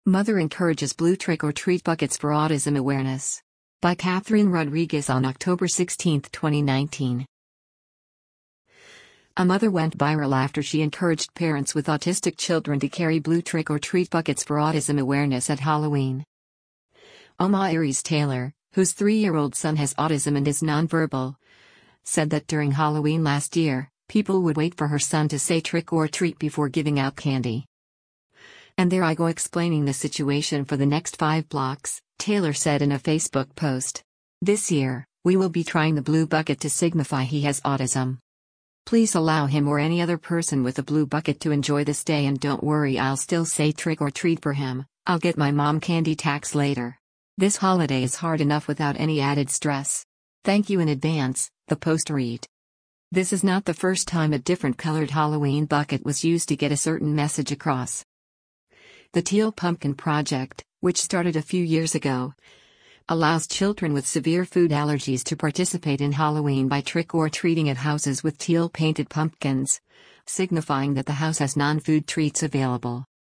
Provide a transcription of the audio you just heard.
Mother encourages blue trick-or-treat buckets for autism awareness. By Catherine Rodriguez on October 16, 2019. A mother went viral after she encouraged parents with autistic children to carry blue trick-or-treat buckets for autism awareness at Halloween. Oma Aries Taylor, whose 3-year-old son has autism and is nonverbal, said that during Halloween last year, people would wait for her son to say trick or treat before giving out candy. "And there I go explaining the situation for the next 5 blocks," Taylor said in a Facebook post. "This year, we will be trying the blue bucket to signify he has autism. Please allow him or any other person with a blue bucket to enjoy this day, and don't worry, I'll still say trick or treat for him. I'll get my mom candy tax later. This holiday is hard enough without any added stress. Thank you in advance," the post read. This is not the first time a different colored Halloween bucket was used to get a certain message across. The Teal Pumpkin Project, which started a few years ago, allows children with severe food allergies to participate in Halloween by trick-or-treating at houses with teal painted pumpkins, signifying that the house has non-food treats available.